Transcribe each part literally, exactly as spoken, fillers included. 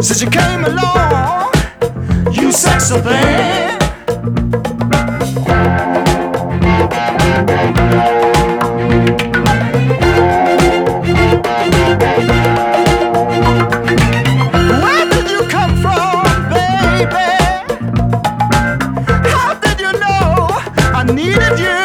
Since you came along, you sexy thing. Where did you come from, baby? How did you know I needed you?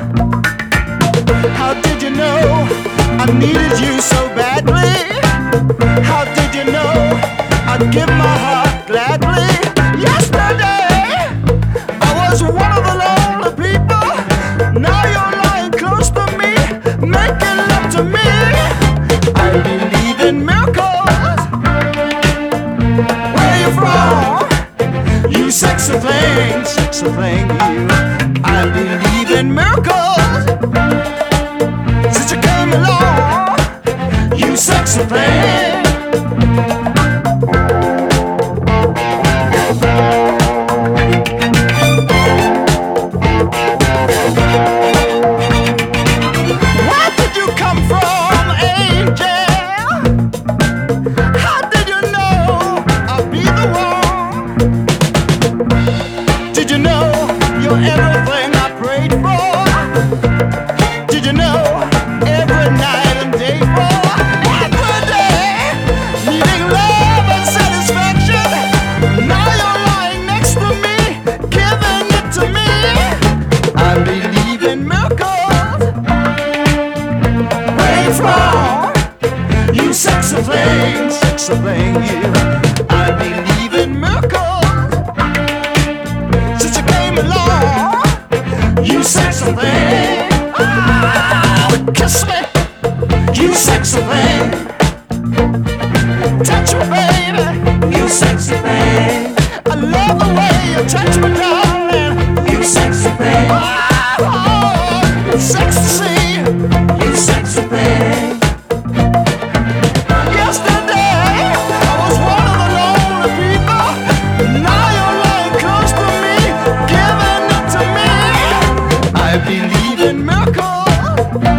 How did you know I needed you so badly? How did you know I'd give my heart gladly? Yesterday I was one of the lonely people. Now you're lying close to me, making love to me. I believe in miracles. Where you from? You sexy thing, sexy thing, you. I believe in miracles. Since you came along, you sexy thing. Where did you come from, angel? How did you know I'd be the one? Did you know you're everything I prayed for? Did you know every night and day for? Every day, needing love and satisfaction. Now you're lying next to me, giving it to me. I believe in miracles. Where you from? You sexy thing, sexy thing, you. I believe in miracles. Since you came along, you sexy thing. Oh, kiss me, you sexy thing. Touch me, baby, you sexy thing. I love the way you touch me, darling. You sexy thing. Oh, it's sexy to see you sexy thing. Yesterday I was one of the lonely people. Now you're lying close to me, giving it to me. I believe in miracles.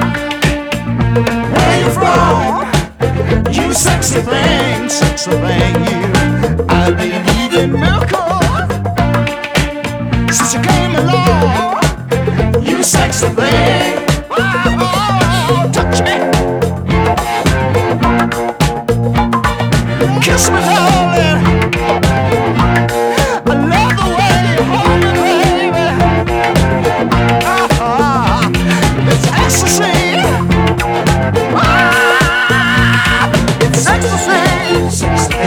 Where you from? You sexy thing, sexy thing, you. I believe in miracles. Since you came along, you sexy thing. Oh, touch me, kiss me, darling. I love the way you hold me, baby. Ah, it's ecstasy. Ah, it's ecstasy.